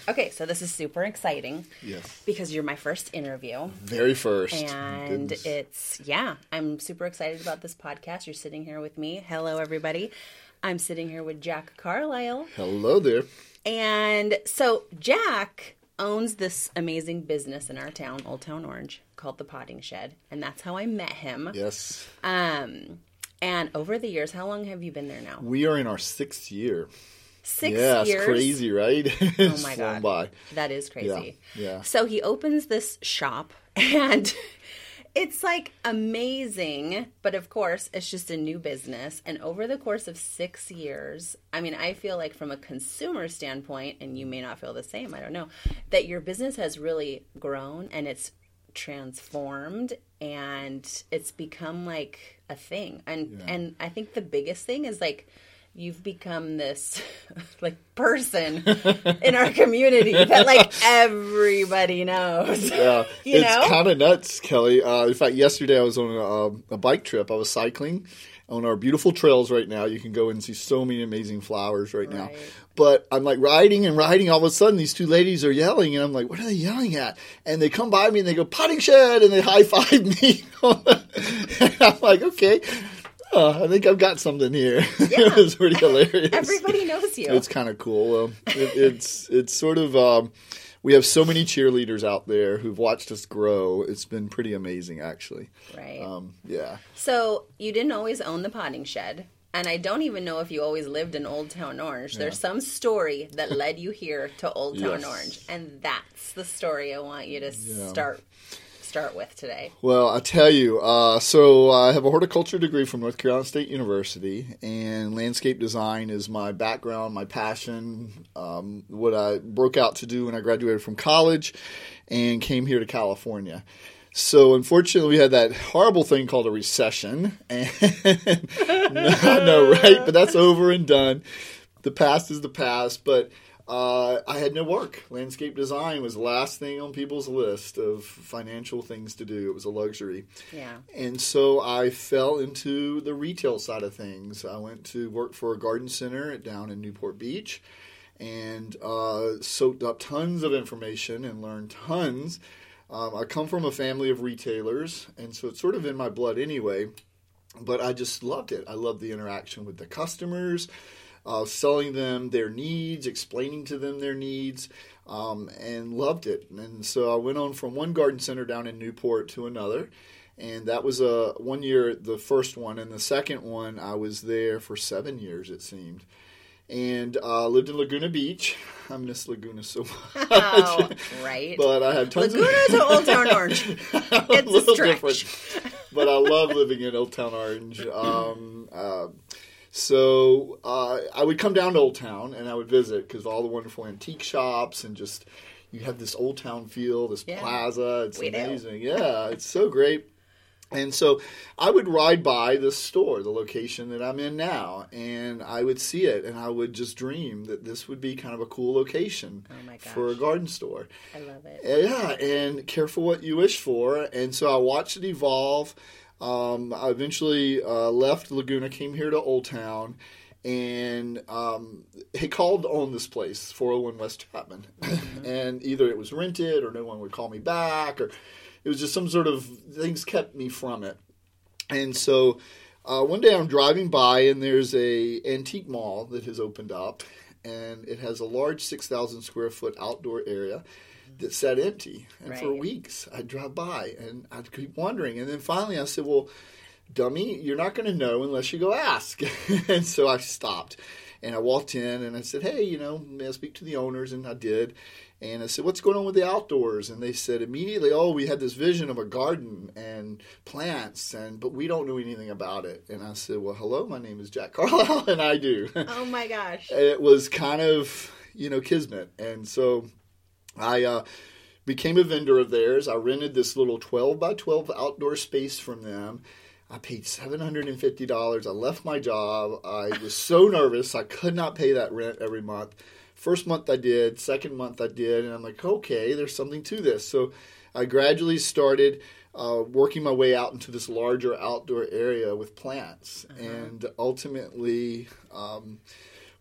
Okay, so this is super exciting. Yes. Because you're my first interview. Very first. And Goodness. I'm super excited about this podcast. You're sitting here with me. Hello, everybody. I'm sitting here with Jack Carlisle. Hello there. And so Jack owns this amazing business in our town, Old Town Orange, called The Potting Shed. And that's how I met him. Yes. And over the years, how long have you been there now? We are in our 6th year. 6 yeah, years? It's crazy, right? Oh my God. By. That is crazy. Yeah. So he opens this shop and it's like amazing, but of course it's just a new business. And over the course of 6 years, I mean, I feel like from a consumer standpoint, and you may not feel the same, I don't know, that your business has really grown and it's transformed and it's become like a thing. And I think the biggest thing is like, you've become this like person in our community that like everybody knows. Yeah, it's kind of nuts, Kelly. In fact, yesterday I was on a bike trip. I was cycling on our beautiful trails right now. You can go and see so many amazing flowers right now. But I'm like riding and riding. All of a sudden, these two ladies are yelling, and I'm like, "What are they yelling at?" And they come by me and they go, "Potting Shed," and they high five me. And I'm like, "Okay." I think I've got something here. Yeah. It's pretty hilarious. Everybody knows you. It's kind of cool. It's sort of we have so many cheerleaders out there who've watched us grow. It's been pretty amazing, actually. Right. Yeah. So you didn't always own the Potting Shed. And I don't even know if you always lived in Old Town Orange. There's some story that led you here to Old Town Orange. And that's the story I want you to start with today. Well, I tell you, so I have a horticulture degree from North Carolina State University, and landscape design is my background, my passion, what I broke out to do when I graduated from college and came here to California. So unfortunately, we had that horrible thing called a recession. And I know, right? But that's over and done. The past is the past, but I had no work. Landscape design was the last thing on people's list of financial things to do. It was a luxury. Yeah. And so I fell into the retail side of things. I went to work for a garden center down in Newport Beach and soaked up tons of information and learned tons. I come from a family of retailers, and so it's sort of in my blood anyway. But I just loved it. I loved the interaction with the customers, selling them their needs, explaining to them their needs, and loved it. And so I went on from one garden center down in Newport to another, and that was 1 year, the first one. And the second one, I was there for 7 years, it seemed. And lived in Laguna Beach. I miss Laguna so much. Oh, right. But I had tons Laguna to Old Town Orange. It's a stretch. Different. But I love living in Old Town Orange. So I would come down to Old Town and I would visit because of all the wonderful antique shops and just you have this Old Town feel, this plaza. It's amazing. Yeah, it's so great. And so I would ride by the store, the location that I'm in now, and I would see it, and I would just dream that this would be kind of a cool location for a garden store. I love it. Yeah, and careful what you wish for. And so I watched it evolve. I eventually left Laguna, came here to Old Town, and he called on this place, 401 West Chapman. Mm-hmm. And either it was rented or no one would call me back, or it was just some sort of things kept me from it. And so one day I'm driving by and there's a antique mall that has opened up, and it has a large 6,000 square foot outdoor area that sat empty. And for weeks I'd drive by and I'd keep wondering. And then finally I said, well, dummy, you're not going to know unless you go ask. And so I stopped and I walked in and I said, hey, may I speak to the owners? And I did. And I said, what's going on with the outdoors? And they said immediately, oh, we had this vision of a garden and plants, but we don't know anything about it. And I said, well, hello, my name is Jack Carlisle, and I do. Oh, my gosh. It was kind of, kismet. And so I became a vendor of theirs. I rented this little 12 by 12 outdoor space from them. I paid $750. I left my job. I was so nervous. I could not pay that rent every month. First month I did, second month I did, and I'm like, okay, there's something to this. So I gradually started working my way out into this larger outdoor area with plants. Uh-huh. And ultimately,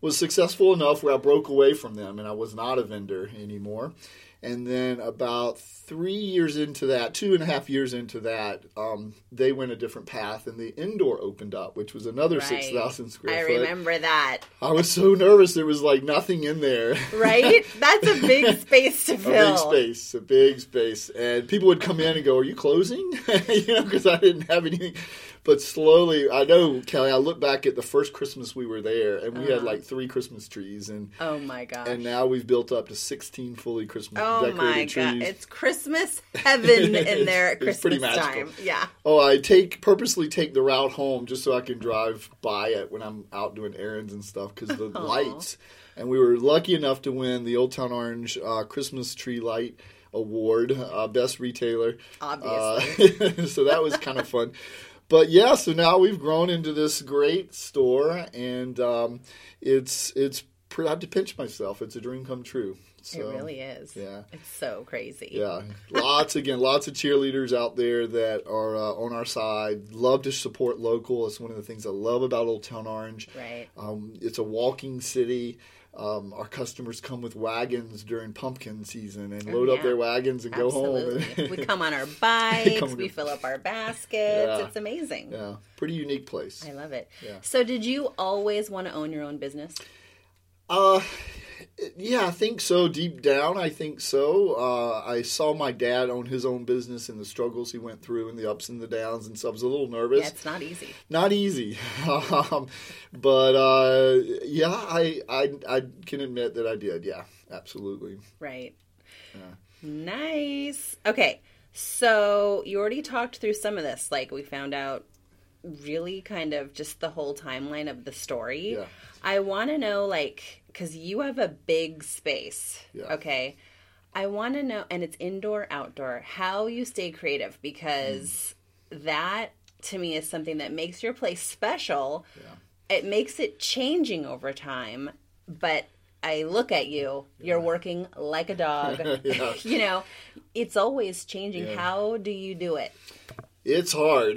was successful enough where I broke away from them and I was not a vendor anymore. And then about 3 years into that, 2.5 years into that, they went a different path and the indoor opened up, which was another Right. 6,000 square foot. I remember that. I was so nervous. There was like nothing in there. Right? That's a big space to fill. A big space. And people would come in and go, "Are you closing?" Because I didn't have anything. But slowly, I know, Kelly, I look back at the first Christmas we were there, and we had like 3 Christmas trees. And Oh, my gosh. and now we've built up to 16 fully Christmas Oh, decorated my trees. God. It's Christmas heaven in there at It's pretty Christmas magical. time. Yeah. Oh, I purposely take the route home just so I can drive by it when I'm out doing errands and stuff because the lights. And we were lucky enough to win the Old Town Orange Christmas Tree Light Award, Best Retailer. Obviously. So that was kind of fun. But yeah, so now we've grown into this great store, and it's I have to pinch myself. It's a dream come true. So, It really is. Yeah. It's so crazy. Yeah, lots of cheerleaders out there that are on our side. Love to support local. It's one of the things I love about Old Town Orange. Right. It's a walking city. Our customers come with wagons during pumpkin season and load up yeah. their wagons and go home. Absolutely. We come on our bikes. We fill up our baskets. Yeah. It's amazing. Yeah, pretty unique place. I love it. Yeah. So did you always want to own your own business? Yeah, I think so. Deep down, I think so. I saw my dad own his own business and the struggles he went through and the ups and the downs, and so I was a little nervous. Yeah, it's not easy. Not easy. But yeah, I can admit that I did. Yeah, absolutely. Right. Nice. Okay. So you already talked through some of this. Like we found out really kind of just the whole timeline of the story. Yeah. I want to know, like, because you have a big space. Yeah. Okay. I want to know, and it's indoor, outdoor, how you stay creative, because that to me is something that makes your place special. Yeah. It makes it changing over time, but I look at you, you're working like a dog. Yeah. You know, it's always changing. Yeah. How do you do it? It's hard.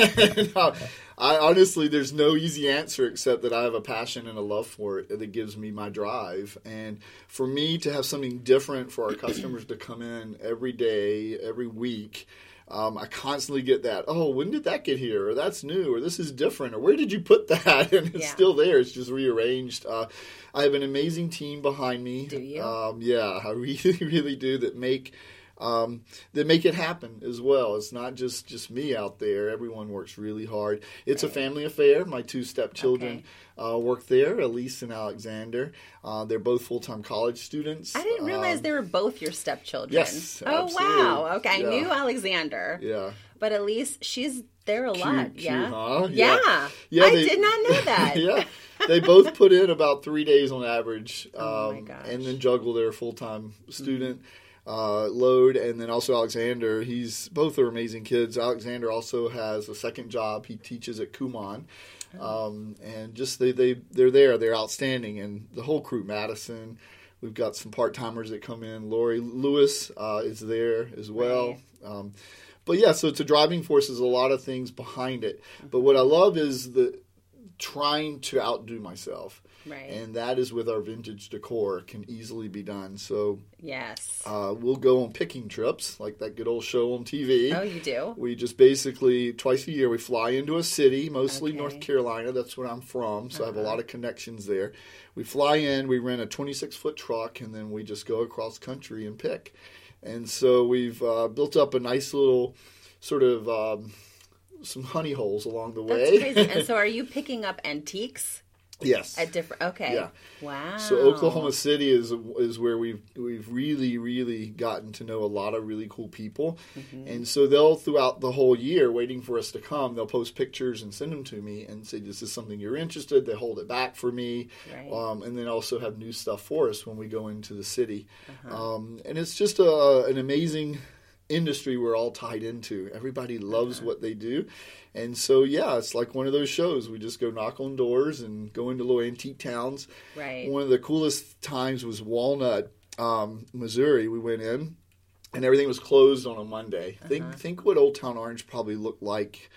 I honestly, there's no easy answer except that I have a passion and a love for it that gives me my drive. And for me to have something different for our customers to come in every day, every week, I constantly get that, "Oh, when did that get here?" Or "That's new," or "This is different," or "Where did you put that?" And it's Yeah. still there. It's just rearranged. I have an amazing team behind me. Do you? Yeah, I really, really do, that make it happen as well. It's not just me out there. Everyone works really hard. It's a family affair. My 2 stepchildren work there, Elise and Alexander. They're both full-time college students. I didn't realize they were both your stepchildren. Yes, Oh, absolutely. wow. Okay, I Yeah. knew Alexander. Yeah. But Elise, she's there a lot. Cute, Yeah. huh? Yeah. Yeah, I they- did not know that. Yeah. They both put in about 3 days on average, Oh, my gosh. and then juggle their full-time student load. And then also Alexander, both are amazing kids. Alexander also has a second job. He teaches at Kumon. And just they're there. They're outstanding. And the whole crew, Madison, we've got some part-timers that come in. Lori Lewis is there as well. Right. But yeah, so it's a driving force. There's a lot of things behind it. But what I love is trying to outdo myself. Right. And that is with our vintage decor, can easily be done. So Yes. we'll go on picking trips, like that good old show on TV. Oh, you do? We just basically, twice a year, we fly into a city, mostly Okay. North Carolina. That's where I'm from, so I have a lot of connections there. We fly in, we rent a 26-foot truck, and then we just go across country and pick. And so we've built up a nice little sort of some honey holes along the way. That's crazy. And so are you picking up antiques Yes. at different... Okay. Yeah. Wow. So Oklahoma City is where we've really, really gotten to know a lot of really cool people. Mm-hmm. And so they'll, throughout the whole year, waiting for us to come, they'll post pictures and send them to me and say, "This is something you're interested." They hold it back for me. Right. And then also have new stuff for us when we go into the city. Uh-huh. And it's just an amazing industry we're all tied into. Everybody loves what they do. And so, yeah, it's like one of those shows. We just go knock on doors and go into little antique towns. Right. One of the coolest times was Walnut, Missouri. We went in, and everything was closed on a Monday. Think what Old Town Orange probably looked like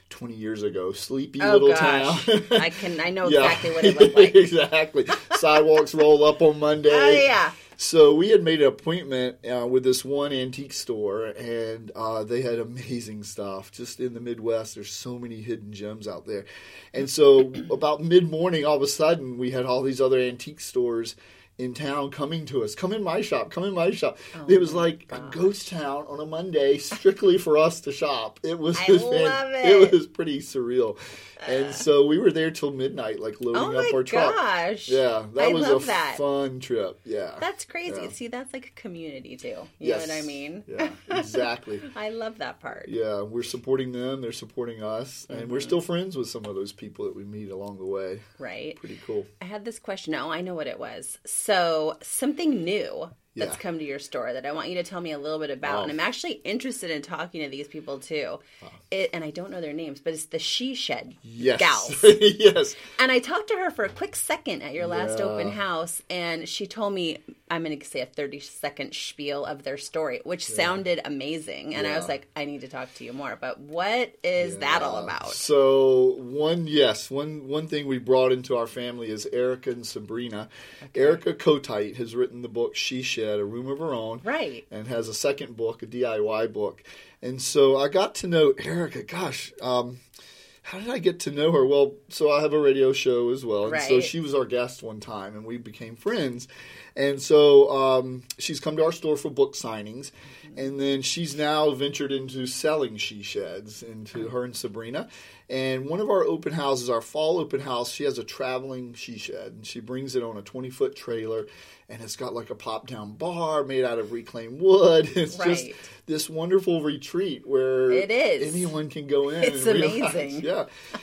20 years ago. Sleepy Oh little gosh, town. I know Yeah. exactly what it looked like. Exactly. Sidewalks roll up on Monday. Oh yeah. So we had made an appointment with this one antique store, and they had amazing stuff. Just in the Midwest, there's so many hidden gems out there. And so about mid-morning, all of a sudden, we had all these other antique stores in town coming to us. Come in my shop. Come in my shop. Oh it was my like gosh. a ghost town on a Monday, strictly for us to shop. It was I love it. It was pretty surreal. And so we were there till midnight, like loading Oh up my our truck. gosh. Yeah, that I was love a that. fun trip. Yeah. That's crazy. Yeah. See, that's like a community too. You Yes. know what I mean? Yeah, exactly. I love that part. Yeah, we're supporting them. They're supporting us. And we're still friends with some of those people that we meet along the way. Right. Pretty cool. I had this question. Oh, I know what it was. So something new that's Yeah. come to your store that I want you to tell me a little bit about. Oh. And I'm actually interested in talking to these people too. And I don't know their names, but it's the She Shed Yes. gals. Yes. And I talked to her for a quick second at your last Yeah. open house, and she told me, I'm going to say a 30-second spiel of their story, which sounded amazing. And I was Yeah. like, I need to talk to you more. But what is that all about? So one thing we brought into our family is Erica and Sabrina. Erica Kotite has written the book She Shed, A Room of Her Own. Right. And has a second book, a DIY book. And so I got to know Erica. Gosh, how did I get to know her? Well, so I have a radio show as well. And so Right. she was our guest one time, and we became friends. And so she's come to our store for book signings. And then she's now ventured into selling she sheds into her and Sabrina. And one of our open houses, our fall open house, she has a traveling she shed. And she brings it on a 20-foot trailer. And it's got like a pop-down bar made out of reclaimed wood. It's just Right. this wonderful retreat where It is. anyone can go in. It's and realize, amazing. yeah.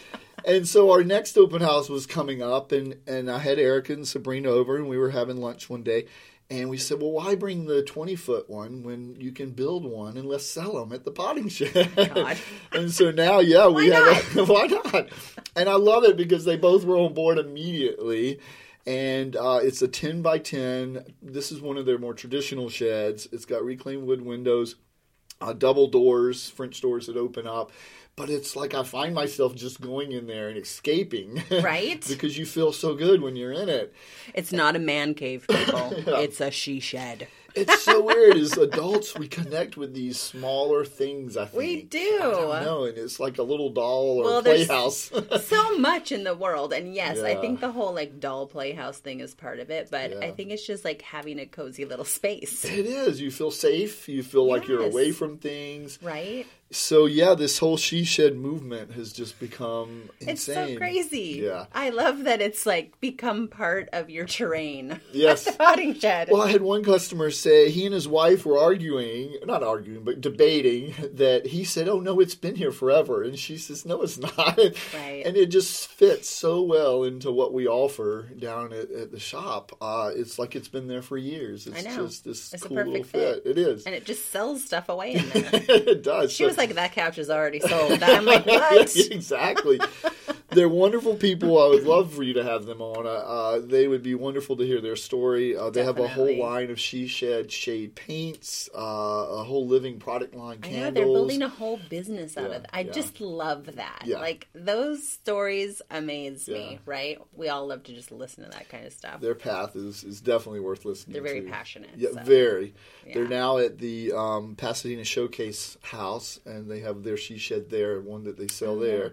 And so our next open house was coming up, and I had Erica and Sabrina over, and we were having lunch one day. And we said, well, why bring the 20-foot one when you can build one and let's sell them at the potting shed? God. And so now, yeah, we Why have a, why not? And I love it because they both were on board immediately. And it's a 10 by 10. This is one of their more traditional sheds. It's got reclaimed wood windows, double doors, French doors that open up. But it's like I find myself just going in there and escaping. Right? Because you feel so good when you're in it. It's not a man cave, people. Yeah. It's a she shed. It's so weird. As adults, we connect with these smaller things, I think. We do. I don't know, and it's like a little doll or Well, there's- playhouse. So much in the world. And yes, I Yeah. think the whole like doll playhouse thing is part of it. But Yeah. I think it's just like having a cozy little space. It is. You feel safe. You feel like you're Yes. away from things. Right? So, yeah, this whole she shed movement has just become insane. It's so crazy. Yeah. I love that it's like become part of your terrain. Yes. The potting shed. Well, I had one customer say he and his wife were not arguing, but debating that he said, oh, no, it's been here forever. And she says, no, it's not. Right. And it just fits so well into what we offer down at the shop. It's like it's been there for years. It's I know. just this It's a cool little perfect fit. fit. It is. And it just sells stuff away in there. It does. She was like, that couch is already sold. I'm like, what? Exactly. They're wonderful people. I would love for you to have them on. They would be wonderful to hear their story. They have a whole Definitely. line of she shed shade paints, a whole living product line, I candles. know, they're building a whole business out Yeah, of it. I yeah. just love that. Yeah. Like, those stories amaze Yeah. me, right? We all love to just listen to that kind of stuff. Their path is definitely worth listening They're to. very passionate. Yeah, so. very. Yeah. They're now at the Pasadena Showcase House, and they have their she shed there, one that they sell there.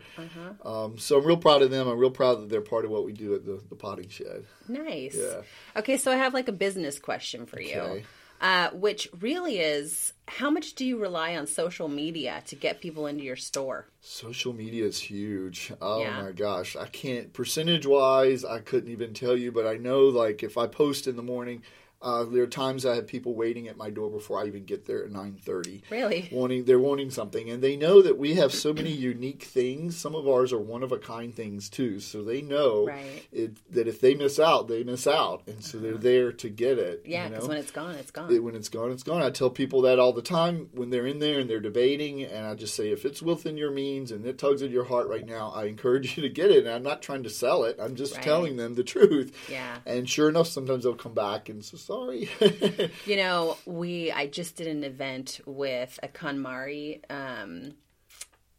So I'm real proud of them. I'm real proud that they're part of what we do at the potting shed. Nice. Yeah. Okay, so I have like a business question for Okay. you, which really is, how much do you rely on social media to get people into your store? Social media is huge. Oh Yeah. my gosh. I can't, percentage wise, I couldn't even tell you, but I know like if I post in the morning, there are times I have people waiting at my door before I even get there at 9:30. Really? They're wanting something, and they know that we have so many unique things. Some of ours are one of a kind things too, so they know Right. that if they miss out, they miss out, and so they're there to get it. Yeah, you because know? when it's gone, it's gone. When it's gone, it's gone. I tell people that all the time when they're in there and they're debating, and I just say, if it's within your means and it tugs at your heart right now, I encourage you to get it. And I'm not trying to sell it. I'm just Right. telling them the truth. Yeah. And sure enough, sometimes they'll come back and say, sorry. You know, I just did an event with a KonMari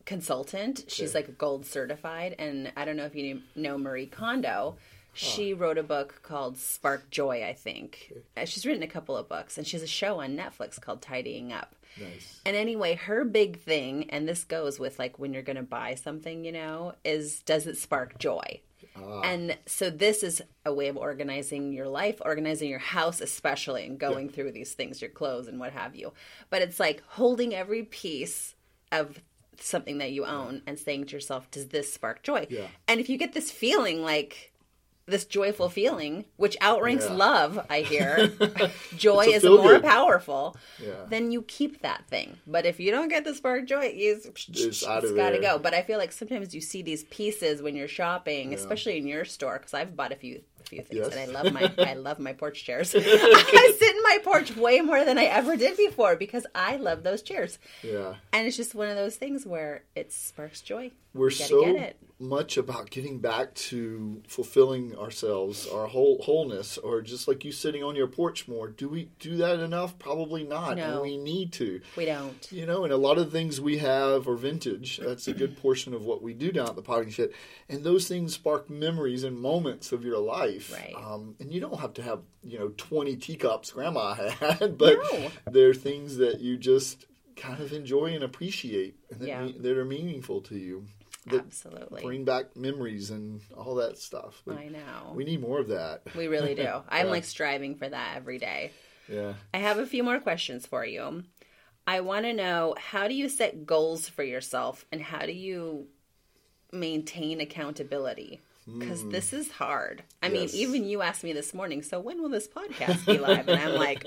consultant. She's like gold certified. And I don't know if you know Marie Kondo. She wrote a book called Spark Joy, I think. She's written a couple of books, and she has a show on Netflix called Tidying Up. Nice. And anyway, her big thing, and this goes with like when you're going to buy something, you know, is does it spark joy? And so this is a way of organizing your life, organizing your house especially, and going through these things, your clothes and what have you. But it's like holding every piece of something that you own and saying to yourself, does this spark joy? Yeah. And if you get this feeling like this joyful feeling, which outranks love, I hear, joy is more powerful, then you keep that thing. But if you don't get the spark joy, it's got to go. But I feel like sometimes you see these pieces when you're shopping, especially in your store, because I've bought a few things, and I love my porch chairs. I sit in my porch way more than I ever did before because I love those chairs. Yeah, and it's just one of those things where it sparks joy. We're so much about getting back to fulfilling ourselves, our wholeness, or just like you sitting on your porch more. Do we do that enough? Probably not. No. And we need to. We don't. You know, and a lot of the things we have are vintage. That's a good portion of what we do down at the Potting Shed. And those things spark memories and moments of your life. Right. And you don't have to have, 20 teacups Grandma had, but they're things that you just kind of enjoy and appreciate and that are meaningful to you. Absolutely. Bring back memories and all that stuff. But I know. We need more of that. We really do. I'm like striving for that every day. Yeah. I have a few more questions for you. I want to know, how do you set goals for yourself and how do you maintain accountability? Because this is hard. I mean, even you asked me this morning, so when will this podcast be live? And I'm like,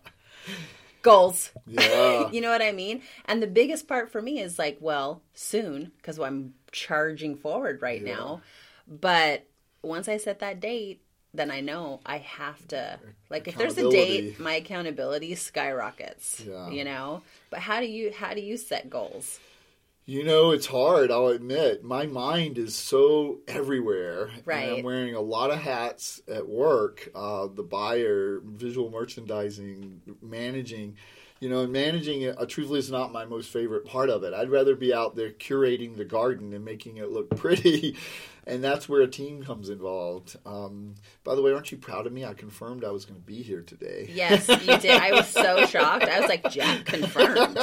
goals. Yeah. You know what I mean? And the biggest part for me is like, well, soon, because I'm charging forward right now. But once I set that date, then I know I have to, like, if there's a date, my accountability skyrockets, But how do you set goals? It's hard, I'll admit. My mind is so everywhere. Right. And I'm wearing a lot of hats at work. The buyer, visual merchandising, managing. And managing it, truthfully, is not my most favorite part of it. I'd rather be out there curating the garden and making it look pretty. And that's where a team comes involved. By the way, aren't you proud of me? I confirmed I was going to be here today. Yes, you did. I was so shocked. I was like, Jack confirmed.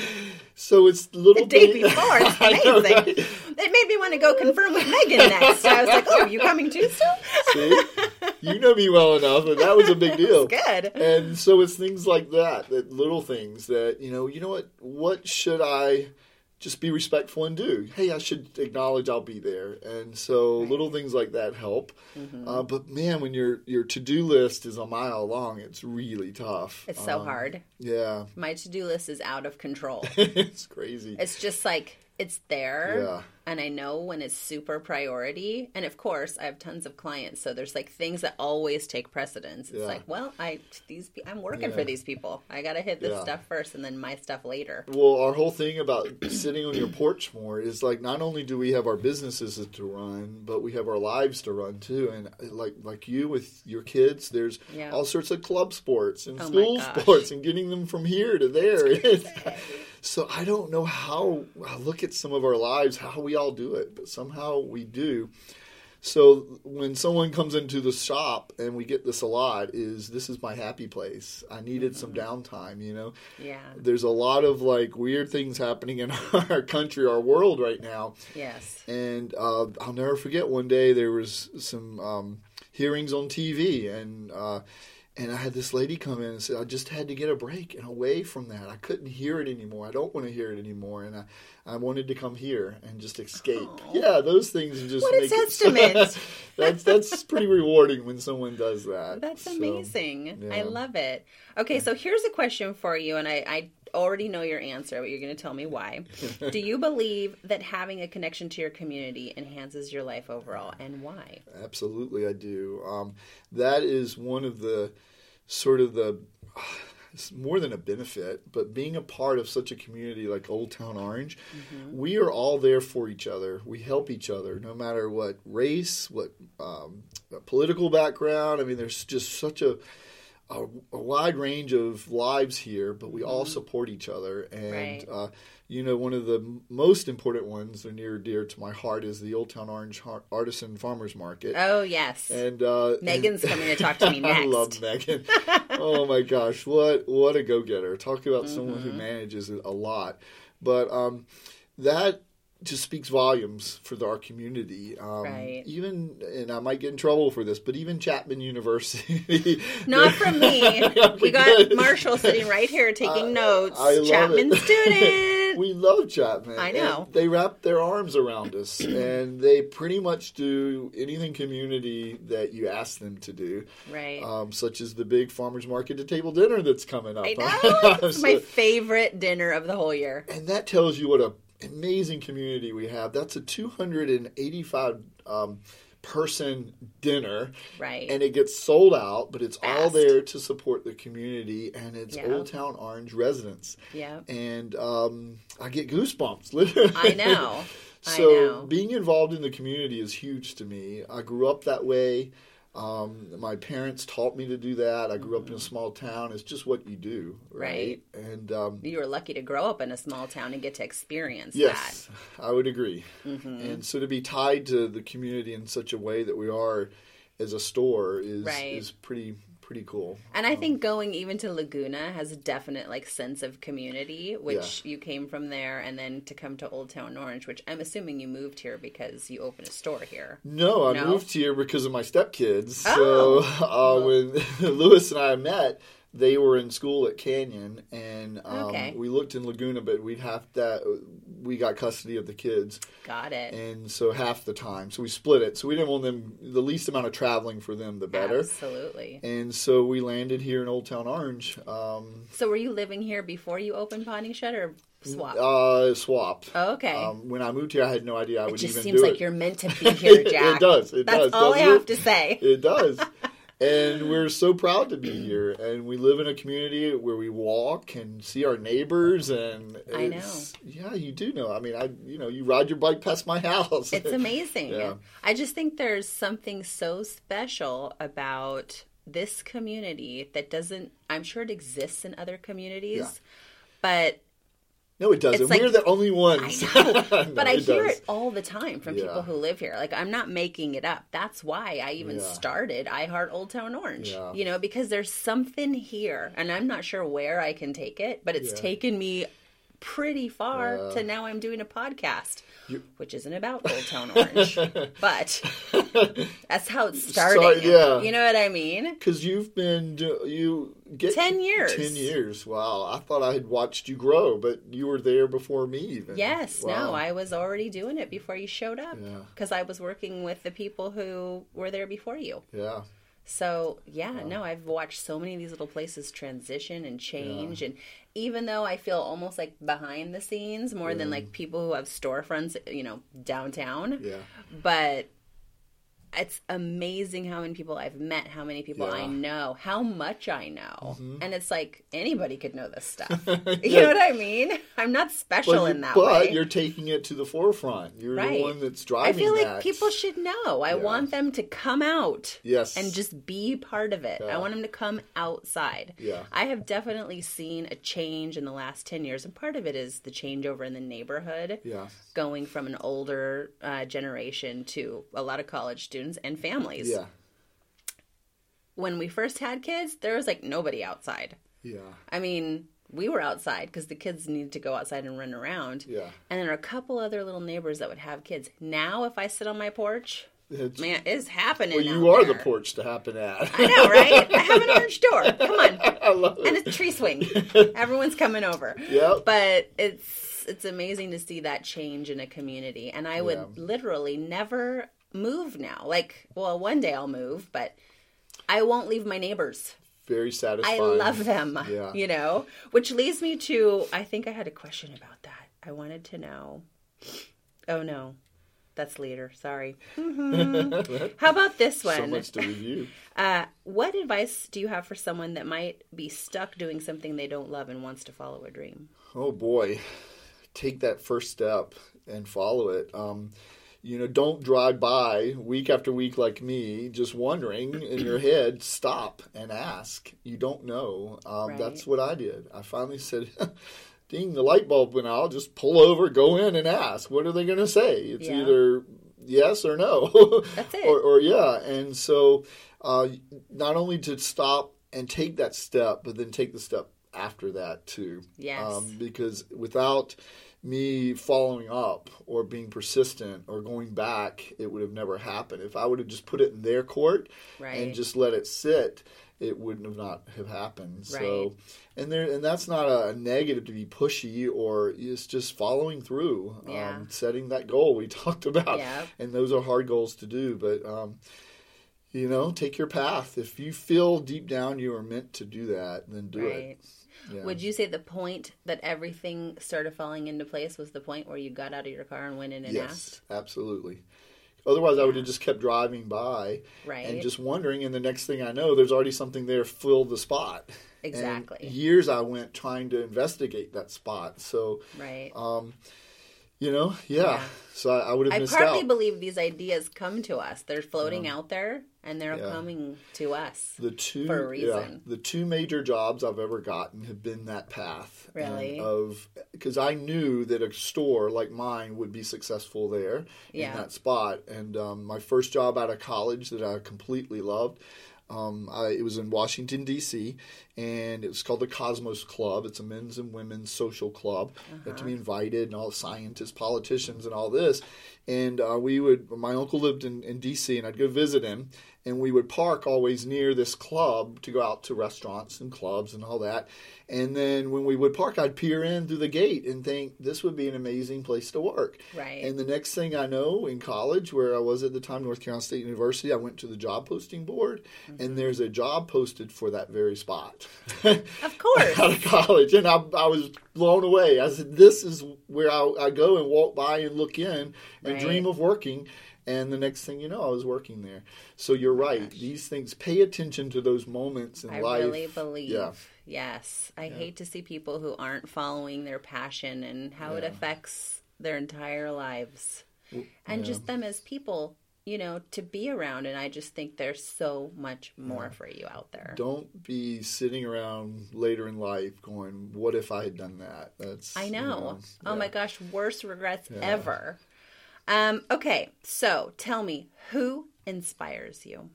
So it's little the day before. It's amazing. Know, right? It made me want to go confirm with Megan next. I was like, oh, you coming too soon? See? You know me well enough, and that was a big deal. Good. And so it's things like that little things that, you know what should I just be respectful and do? Hey, I should acknowledge I'll be there. And so little things like that help. Mm-hmm. But man, when your to-do list is a mile long, it's really tough. It's so hard. Yeah. My to-do list is out of control. It's crazy. It's just like, it's there, and I know when it's super priority. And of course, I have tons of clients, so there's like things that always take precedence. It's like, well, I'm working for these people. I got to hit this stuff first, and then my stuff later. Well, our whole thing about sitting on your porch more is like, not only do we have our businesses to run, but we have our lives to run too. And like you with your kids, there's all sorts of club sports and school sports, and getting them from here to there. So I don't know how, I look at some of our lives, how we all do it, but somehow we do. So when someone comes into the shop, and we get this a lot, this is my happy place. I needed some downtime, Yeah. There's a lot of like weird things happening in our country, our world right now. Yes. And I'll never forget one day there was some hearings on TV, and I had this lady come in and said, I just had to get a break and away from that. I couldn't hear it anymore. I don't want to hear it anymore. And I wanted to come here and just escape. Oh. Yeah, those things just what make a testament. That's pretty rewarding when someone does that. That's amazing. Yeah. I love it. Okay, so here's a question for you, and I already know your answer, but you're going to tell me why. Do you believe that having a connection to your community enhances your life overall, and why? Absolutely, I do. That is one of the it's more than a benefit, but being a part of such a community like Old Town Orange, we are all there for each other. We help each other, no matter what race, what political background. I mean, there's just such a a wide range of lives here, but we all support each other. And, Right. one of the most important ones, they're near and dear to my heart, is the Old Town Orange Artisan Farmers Market. Oh, yes. And Megan's coming to talk to me next. I love Megan. Oh my gosh, what a go-getter. Talk about someone who manages it a lot. But that just speaks volumes for our community. Right. Even, and I might get in trouble for this, but even Chapman University. Not from me. We got Marshall sitting right here taking notes. I love Chapman it. student. We love Chapman. I know. And they wrap their arms around us, and they pretty much do anything community that you ask them to do. Right. Such as the big farmers market to table dinner that's coming up. I know. It's my favorite dinner of the whole year. And that tells you what a amazing community we have. That's a 285 person dinner. Right. And it gets sold out, but it's all Fast. there to support the community, and it's Yeah. Old Town Orange residents. Yeah. And I get goosebumps, literally. I know. So being involved in the community is huge to me. I grew up that way. My parents taught me to do that. I grew up in a small town. It's just what you do, right? And You were lucky to grow up in a small town and get to experience yes, I would agree. that. Mm-hmm. And so to be tied to the community in such a way that we are as a store is pretty cool. And I think going even to Laguna has a definite sense of community, which you came from there, and then to come to Old Town Orange, which I'm assuming you moved here because you opened a store here. No, I moved here because of my stepkids. Oh. So when Lewis and I met, they were in school at Canyon, and we looked in Laguna, but we got custody of the kids. Got it. And so half the time. So we split it. So we didn't want them, the least amount of traveling for them, the better. Absolutely. And so we landed here in Old Town Orange. So were you living here before you opened Potting Shed, or swap? Swapped. Oh, okay. When I moved here, I had no idea I would even do it. It just seems like you're meant to be here, Jack. It does. That's all I have to say. It does. And we're so proud to be here. And we live in a community where we walk and see our neighbors. And I know. Yeah, you do know. I mean, you ride your bike past my house. It's amazing. Yeah. I just think there's something so special about this community that doesn't, I'm sure it exists in other communities, but no, it doesn't. We're the only ones. I know, No, but I hear does. it all the time from people who live here. I'm not making it up. That's why I even started I Heart Old Town Orange. Yeah. Because there's something here, and I'm not sure where I can take it, but it's taken me pretty far to now I'm doing a podcast, which isn't about Old Town Orange, but that's how it started. You know what I mean? Because you've been 10 years. 10 years. Wow. I thought I had watched you grow, but you were there before me even. Yes. Wow. No, I was already doing it before you showed up because I was working with the people who were there before you. Yeah. So, no, I've watched so many of these little places transition and change. And even though I feel almost like behind the scenes more than people who have storefronts, downtown. Yeah. But it's amazing how many people I've met, how many people I know, how much I know. Mm-hmm. And it's like anybody could know this stuff. You know what I mean? I'm not special in that way. But you're taking it to the forefront. You're the one that's driving that. I feel like people should know. I want them to come out and just be part of it. I want them to come outside. Yeah. I have definitely seen a change in the last 10 years, and part of it is the changeover in the neighborhood, going from an older generation to a lot of college students and families. Yeah. When we first had kids, there was nobody outside. Yeah. I mean, we were outside because the kids needed to go outside and run around. Yeah. And there are a couple other little neighbors that would have kids. Now, if I sit on my porch, man, it's happening. Well, you are the porch to happen at. I know, right? I have an orange door. Come on. I love it. And it's a tree swing. Everyone's coming over. Yep. But it's amazing to see that change in a community. And I would literally never move now. One day I'll move, but I won't leave my neighbors. Very satisfying. I love them, which leads me to, I think I had a question about that. I wanted to know. Oh, no. That's later. Sorry. How about this one? So much to review. What advice do you have for someone that might be stuck doing something they don't love and wants to follow a dream? Oh, boy. Take that first step and follow it. don't drive by week after week like me, just wondering in your head. Stop and ask. You don't know. That's what I did. I finally said, ding, the light bulb went out. Just pull over, go in and ask. What are they going to say? It's either yes or no. That's it. or yeah. And so not only to stop and take that step, but then take the step after that too. Yes. Because without me following up or being persistent or going back, it would have never happened. If I would have just put it in their court and just let it sit, it wouldn't have not have happened. Right. So, and that's not a negative to be pushy, or it's just following through, setting that goal we talked about. Yeah. And those are hard goals to do, but take your path. If you feel deep down you are meant to do that, then do it. Yeah. Would you say the point that everything started falling into place was the point where you got out of your car and went in and asked? Yes, absolutely. Otherwise, I would have just kept driving by and just wondering, and the next thing I know, there's already something there filled the spot. Exactly. And years I went trying to investigate that spot. So, so I would have missed out. I partly believe these ideas come to us. They're floating out there, and they're coming to us for a reason. The two major jobs I've ever gotten have been that path. Really? Because I knew that a store like mine would be successful there in that spot. And my first job out of college that I completely loved, it was in Washington, D.C., and it was called the Cosmos Club. It's a men's and women's social club. You had to be invited, and all the scientists, politicians, and all this. And my uncle lived in D.C., and I'd go visit him, and we would park always near this club to go out to restaurants and clubs and all that. And then when we would park, I'd peer in through the gate and think, this would be an amazing place to work. Right. And the next thing I know, in college, where I was at the time, North Carolina State University, I went to the job posting board, and there's a job posted for that very spot. Of course. Out of college. And I was blown away. I said, this is where I go and walk by and look in and dream of working. And the next thing you know, I was working there. So you're right. These things, pay attention to those moments in life. I really believe. Yeah. Yes. I hate to see people who aren't following their passion and how it affects their entire lives. And just them as people, to be around. And I just think there's so much more for you out there. Don't be sitting around later in life going, what if I had done that? I know. Oh my gosh, worst regrets ever. Okay, so tell me, who inspires you?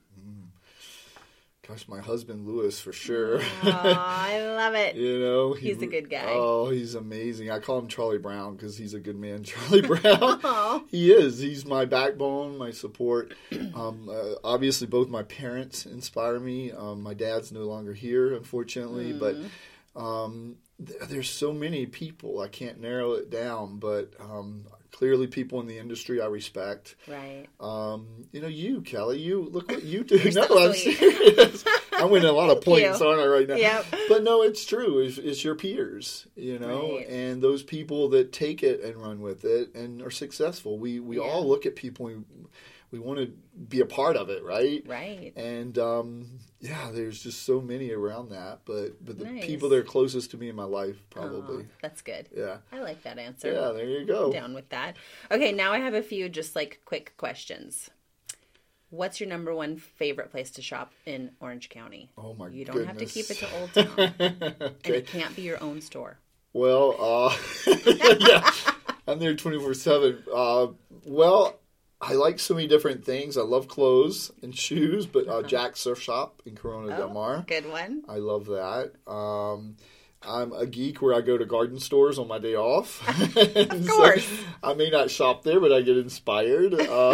Gosh, my husband, Lewis, for sure. Oh, I love it. He's a good guy. Oh, he's amazing. I call him Charlie Brown because he's a good man, Charlie Brown. He is. He's my backbone, my support. Obviously, both my parents inspire me. My dad's no longer here, unfortunately, but there's so many people. I can't narrow it down, but clearly people in the industry I respect. Right. You, Kelly, look what you do. No, I'm serious. I'm winning a lot of points on it right now. Yep. But no, it's true. It's your peers, and those people that take it and run with it and are successful. We all look at people, we want to be a part of it, right? Right. And there's just so many around that, but the people that are closest to me in my life, probably. Oh, that's good. Yeah. I like that answer. Yeah, there you go. I'm down with that. Okay, now I have a few just quick questions. What's your number one favorite place to shop in Orange County? Oh my goodness. You don't have to keep it to Old Town. Okay. And it can't be your own store. Well, I'm there 24/7. I like so many different things. I love clothes and shoes, but Jack's Surf Shop in Corona Del Mar. Good one. I love that. I'm a geek where I go to garden stores on my day off. Of course. So I may not shop there, but I get inspired.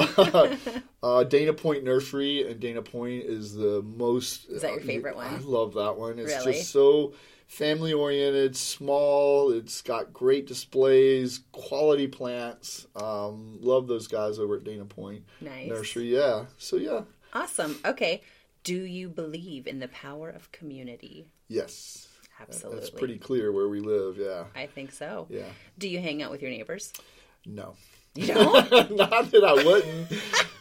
Dana Point Nursery, and Dana Point is the most... Is that your favorite one? I love that one. It's really? Just so family-oriented, small. It's got great displays, quality plants. Love those guys over at Dana Point Nursery. Yeah. So, yeah. Awesome. Okay. Do you believe in the power of community? Yes. Absolutely. That's pretty clear where we live, yeah. I think so. Yeah. Do you hang out with your neighbors? No. You don't? Not that I wouldn't.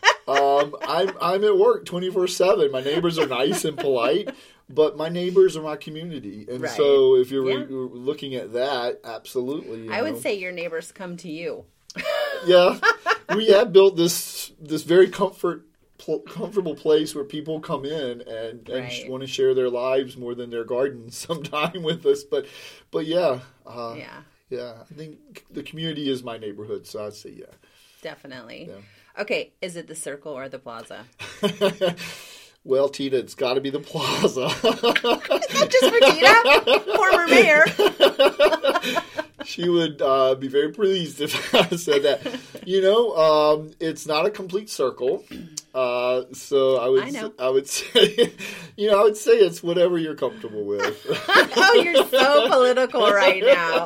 I'm at work 24/7. My neighbors are nice and polite, but my neighbors are my community. And so if you're looking at that, absolutely. I would say your neighbors come to you. Yeah. we have built this very comfortable place where people come in and Right. want to share their lives more than their gardens sometime with us. But yeah, Yeah, I think the community is my neighborhood, so I'd say yeah. definitely. Yeah. Okay, is it the Circle or the Plaza? Well, Tita, it's got to be the Plaza. Not just for Tita, former mayor. She would be very pleased if I said that. It's not a complete circle. So I would say, I would say it's whatever you're comfortable with. Oh, you're so political right now.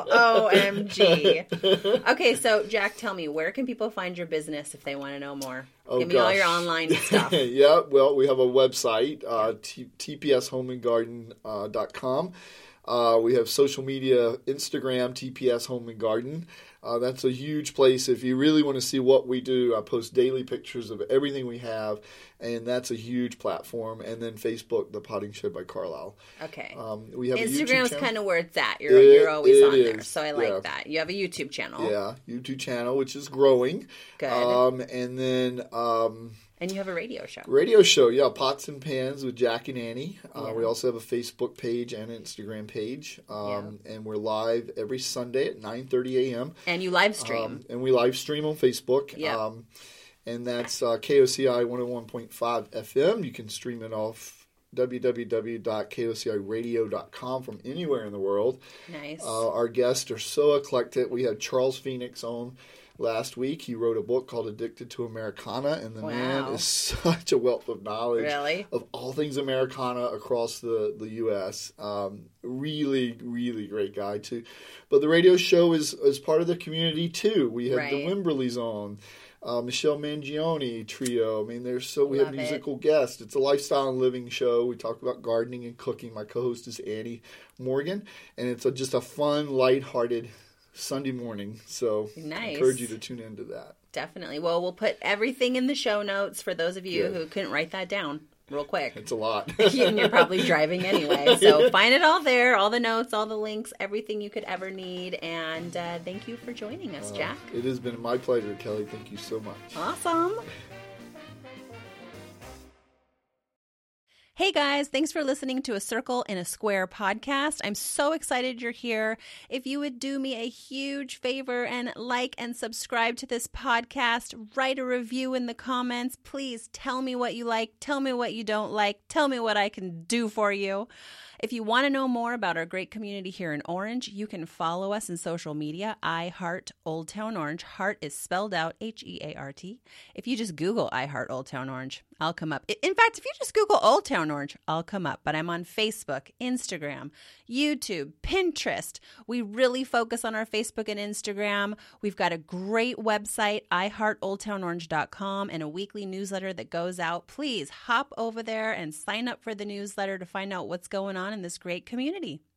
OMG. Okay, so Jack, tell me, where can people find your business if they want to know more? Give me all your online stuff. Yeah, well, we have a website, tpshomeandgarden.com. We have social media, Instagram, TPS Home and Garden. That's a huge place. If you really want to see what we do, I post daily pictures of everything we have, and that's a huge platform. And then Facebook, The Potting Shed by Carlisle. Okay. We have Instagram's a YouTube kind of where it's at. You're always on there, is, so I like that. You have a YouTube channel. Yeah, YouTube channel, which is growing. Good. And then... and you have a radio show. Pots and Pans with Jack and Annie. We also have a Facebook page and an Instagram page. And we're live every Sunday at 9:30 a.m. And you live stream. And we live stream on Facebook. Yeah. And that's KOCI 101.5 FM. You can stream it off www.kociradio.com from anywhere in the world. Nice. Our guests are so eclectic. We had Charles Phoenix on last week. He wrote a book called Addicted to Americana, and the man is such a wealth of knowledge of all things Americana across the U.S. Really, really great guy, too. But the radio show is part of the community, too. We had the Wimberleys on. Michelle Mangione trio. I mean, we have musical guests. It's a lifestyle and living show. We talk about gardening and cooking. My co-host is Annie Morgan, and it's just a fun, lighthearted Sunday morning. So I encourage you to tune into that. Definitely. Well, we'll put everything in the show notes for those of you who couldn't write that down real quick. It's a lot. And you're probably driving anyway. So find it all there, all the notes, all the links, everything you could ever need. And thank you for joining us, Jack. It has been my pleasure, Kelly. Thank you so much. Awesome. Hey guys, thanks for listening to A Circle in a Square podcast. I'm so excited you're here. If you would do me a huge favor and like and subscribe to this podcast, write a review in the comments. Please tell me what you like, tell me what you don't like, tell me what I can do for you. If you want to know more about our great community here in Orange, you can follow us in social media. I Heart Old Town Orange. Heart is spelled out Heart. If you just Google I Heart Old Town Orange, I'll come up. In fact, if you just Google Old Town Orange, I'll come up. But I'm on Facebook, Instagram, YouTube, Pinterest. We really focus on our Facebook and Instagram. We've got a great website, iheartoldtownorange.com, and a weekly newsletter that goes out. Please hop over there and sign up for the newsletter to find out what's going on in this great community.